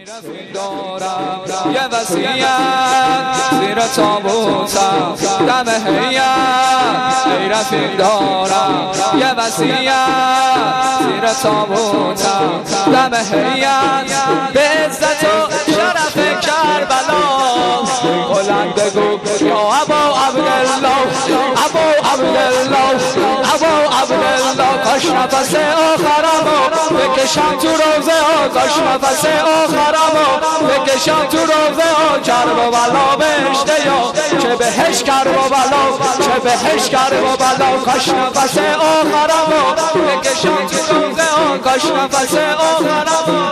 دارم یه وصیت زیر تابوتم دم هیئت ای رفیق دارم یه وصیت زیر تابوتم دم هیئت به عزت و شرف کربلا بلند بگو یا ابا عبدالله ابا عبدالله ابا عبدالله کاش نفس آخرمو بکشم تو روزه ها کاش نفس آخرمو بکشم تو روزه ها کرب و بلا بهشته یا چه بهش کرب و بلا چه بهش کرب و بلا کاش نفس آخرمو بکشم تو روزه ها کاش نفس آخرمو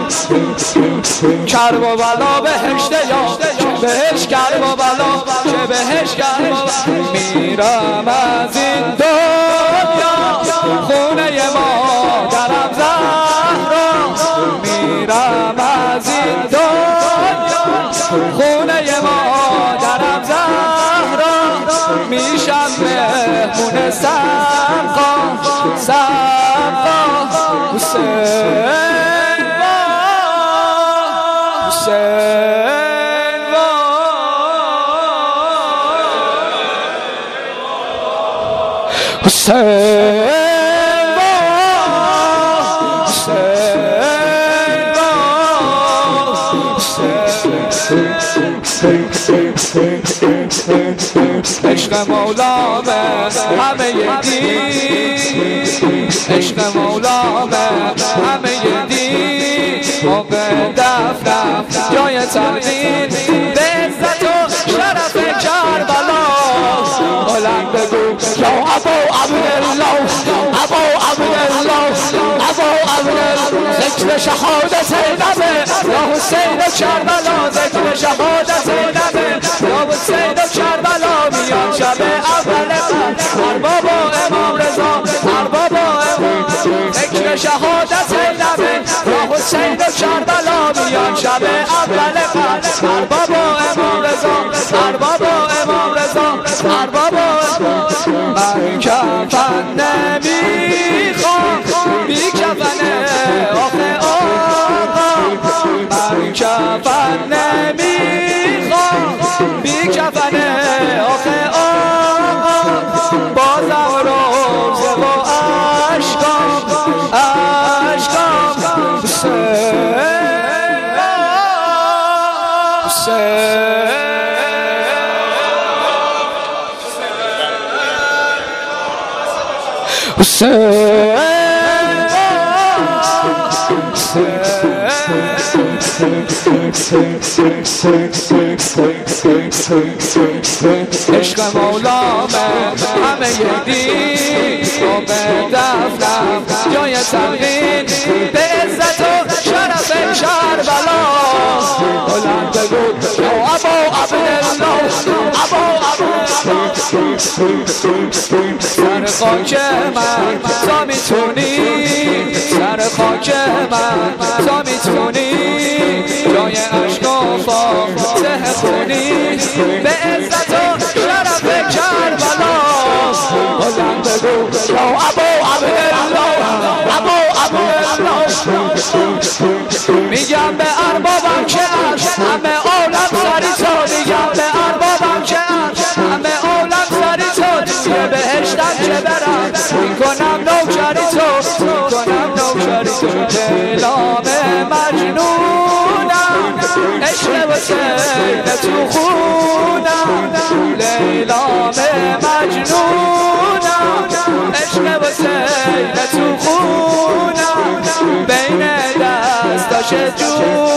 کرب و بلا بهشته یا چه بهش کرب و بلا چه بهش کرب و بلا میرم از این دنیا خونه مادرم زهرا میرم از این دنیا خونه مادرم زهرا میشم مهمون سقا سقا حسین حسین عشق مولامه همه دین عشق مولامه همه دین موقع دفنم جای تقدیر به عزت و شرف کربلا بلند بگو یا ابا عبدالله ابا عبدالله ابا عبدالله ذکر شهادت نبه یا حسین کربلا ذکر شهادت نبه یا حسین کربلا میان شب اول ارباب و امام رضا ارباب و امام ذکر شهادت نبه یا حسین کربلا میان شب اول ارباب و امام رضا ارباب و امام رضا ارباب و من کفن نمیخوام بی کفنه آخه آقا من کفن نمیخوام بی کفنه آخه آقا بازم روزه و عشقام عشقام حسین حسین حسین عشق مولامه همه دین موقع دفنم جای تقدیر به عزت و شرف کربلا بلند بگو یا ابا عبدالله ابا عبدالله سر خاک من تا میتونی سر خاک من تا میتونی جای عشق و فاتح خونی به عزت و شرف کربلا بلند بگو یا ابا عبدالله ابا عبدالله میگم به اربابم که عرش همه عالم سری تو میگم به اربابم که عرش همه عالم سری تو یه بهشتم که برم میکنم نوکری تو میکنم نوکری تو دلام مجنونم عشق حسین تو خونم لیلام مجنونم عشق حسین تو خونم بین دستاش جونم